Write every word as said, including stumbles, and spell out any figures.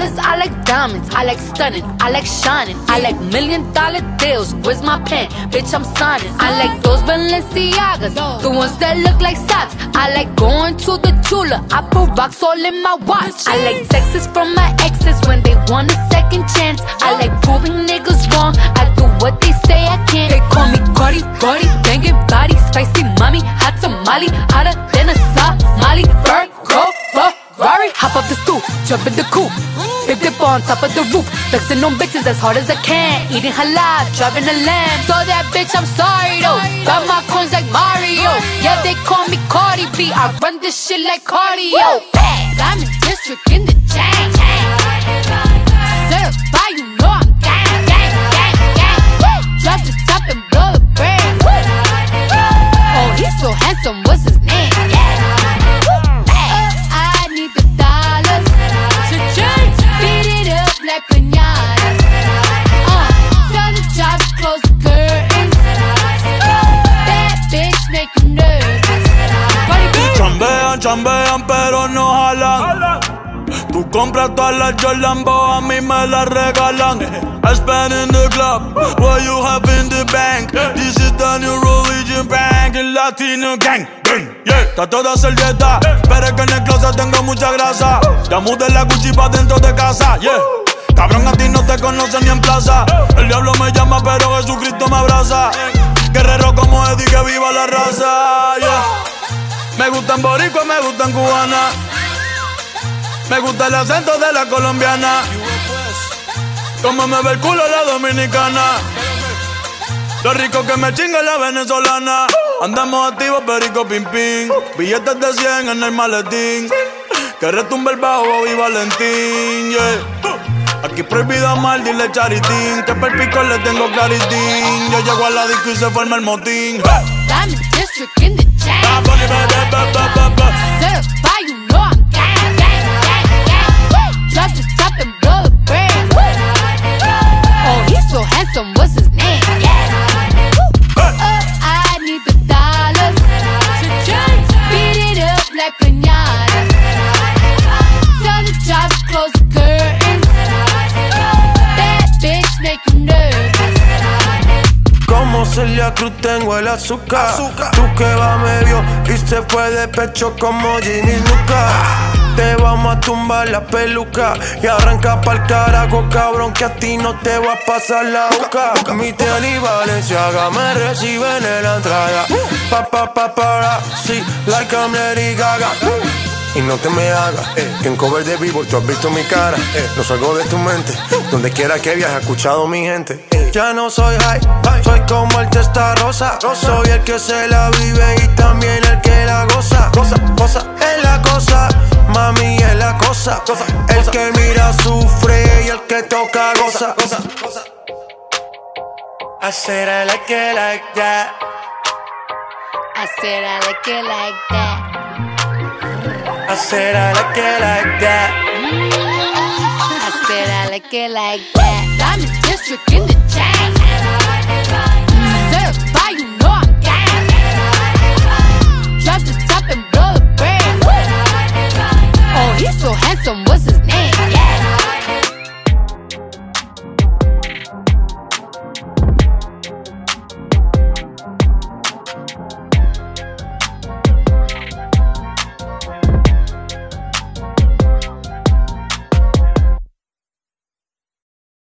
dollars, I like diamonds. I like stunning, I like shining. I like million dollar deals. Where's my pen? Bitch, I'm signing. I like those Balenciagas, the ones that look like socks. I like going to the Tula. I put rocks all in my watch. I like texts from my exes when they want a second chance. I like proving niggas wrong. I do what they say I can't. They call me Cardi, Cardi, banging body, spicy mommy, hot tamale, hotter than a Somali. Virgo, Ferrari, hop up the stoop, jump in the coupe, big dip on top of the roof, flexing on bitches as hard as I can, eating halal, driving a lamb. So that bitch, I'm sorry though, got my coins like Mario. Yeah, they call me Cardi B, I run this shit like cardio. I'm in district in the chain. Certified, you know I'm gang, gang, gang, gang. Drop the top and blow the brand. Oh, he's so handsome, what's his name? I need the dollars to change, beat it up like piñatas. Uh, tell the jobs, close the curtains. That bitch make you nervous. Chambean, chambean, pero no jalan. Tú compras todas las Jordan, a mí me las regalan. I spend in the club, what you have in the bank. This is the new religion bank, el Latino gang. Yeah, está toda servieta, pero es que en el closet tengo mucha grasa. Ya mudé la Gucci pa' dentro de casa, yeah. Cabrón, a ti no te conocen ni en plaza. El diablo me llama, pero Jesucristo me abraza. Guerrero como Eddie, que viva la raza, yeah. Me gustan boricua, me gustan cubana. Me gusta el acento de la colombiana. Como me ve el culo la dominicana. Lo rico que me chinga la venezolana. Andamos activos, perico, pim, pim. Billetes de cien en el maletín. Que retumbe el bajo, Bobby Valentín, yeah. Aquí prohibido amar, dile charitín. Que per pico le tengo claritín. Yo llego a la disco y se forma el motín. I'm in district in the chain. Certified, you know I'm gang, gang, gang, gang. Drop the top and blow the brand. Oh, he's so handsome, what's his name? I need the dollars to change, beat it up like piñatas. Tell the jobs, close the curtains. That bitch make you nervous. Como Celia Cruz tengo el azúcar. azúcar. Tú que va medio y se fue de pecho como Ginny Luca. Te vamos a tumbar la peluca y arranca pa'l carajo, cabrón, que a ti no te va a pasar la boca. Mi tele y Valenciaga me reciben en la entrada. Pa, pa, pa, para, sí, like I'm Lady Gaga. Y no te me hagas, eh, que en cover de Billboard tú has visto mi cara, eh, no salgo de tu mente, donde quiera que viajes, he escuchado mi gente. Ya no soy high, soy como el testarosa, soy el que se la vive y también el que la goza. Goza, goza, es la cosa, mami es la cosa, el que mira sufre y el que toca goza. Goza, goza. I said I like it like that. I said I like it like that. I said I like it like that. I said I like it like that. I'm in district in the chain. Certified, you know I'm gang. Drop the top and blow the brand. Oh, he's so handsome, what's his